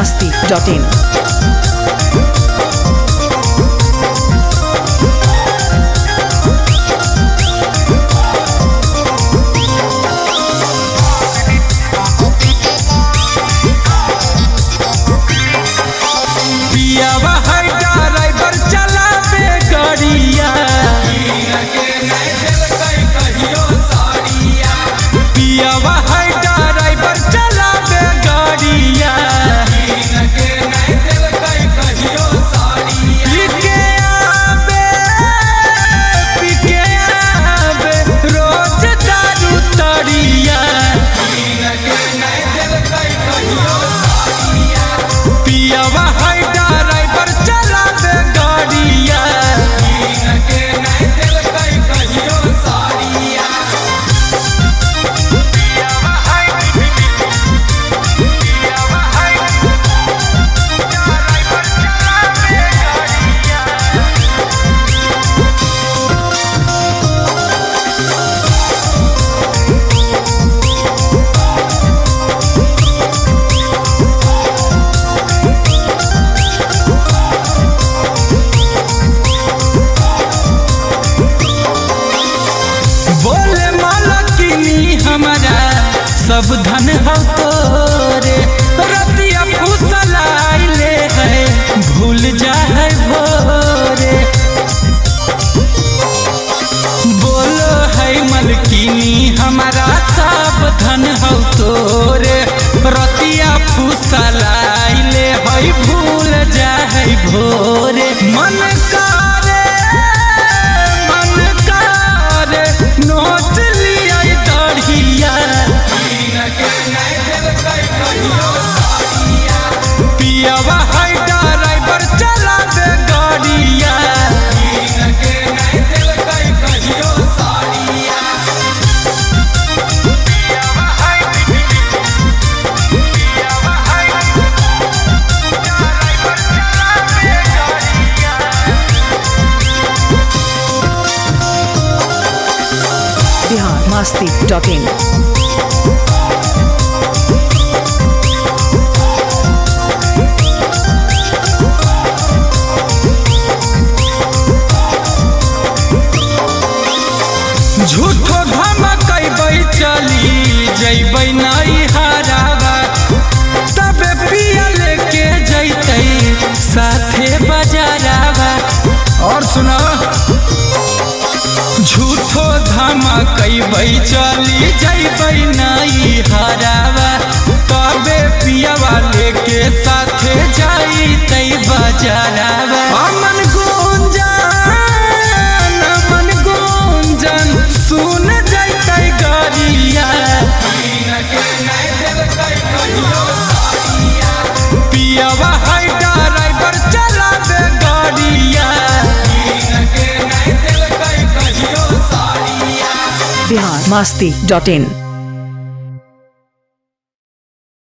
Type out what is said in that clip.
biharmasti.in. सब धन हो तोरे रतिया फुसलाइले है भूल जाए भोरे। बोलो है मलकिनी हमारा सब धन हो तोरे रतिया फुसलाइले है भूल जाए भोरे। मन करे नोच लिया दढ़िया पियावा है ड्राइवर चला दे गाड़िया biharmasti.in. झूठो धमकैबै चली जैबै नहीं हरावा तबे पिया लेके जैतै साथे बजारावा। और सुनो झूठो धमकैबै चली जैबै नहीं हरावा तबे पियावा लेके साथे जैतै बजारावा। अमन गुंजन सुन जैतै गाड़िया पियावा है ड्राइवर चला दे गाड़िया biharmasti.in.